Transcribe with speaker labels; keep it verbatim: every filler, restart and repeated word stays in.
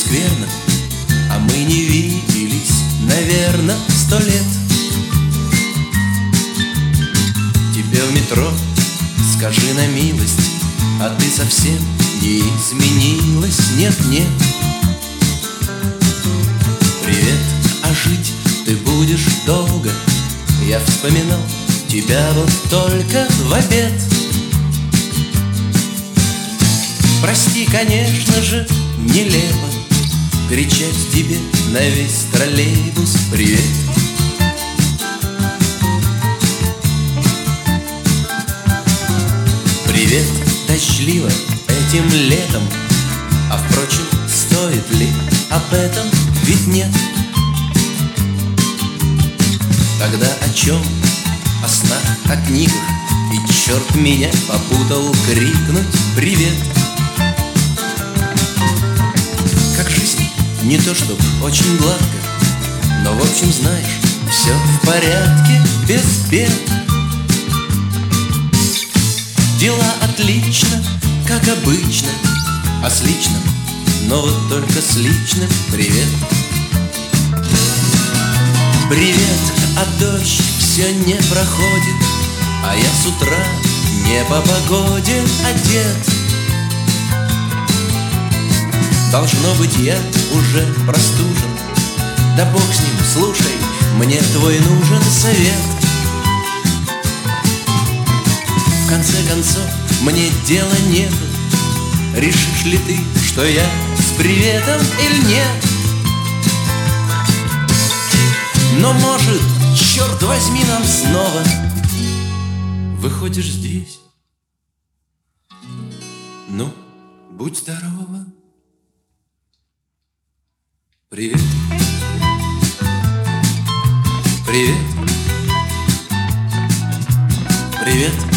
Speaker 1: скверно, а мы не виделись, наверно, сто лет. Тебе в метро скажи на милость, а ты совсем не изменилась, нет-нет. Привет, а жить ты будешь долго, я вспоминал тебя вот только в обед. Прости, конечно же, нелепо кричать тебе на весь троллейбус привет. Привет, дождливо этим летом, а впрочем, стоит ли об этом, ведь нет. Тогда о чем? О снах, о книгах, и черт меня попутал крикнуть привет. Как жизнь, не то чтоб очень гладко, но в общем знаешь, все в порядке, без бед. Дела отлично, как обычно, а с личным, но вот только с личным привет. Привет, а дождь все не проходит, а я с утра не по погоде одет. Должно быть, я уже простужен, да бог с ним, слушай, мне твой нужен совет. В конце концов, мне дела нету, решишь ли ты, что я с приветом или нет. Но может, черт возьми, нам снова выходишь здесь. Ну, будь здорова. Привет. Привет. Привет.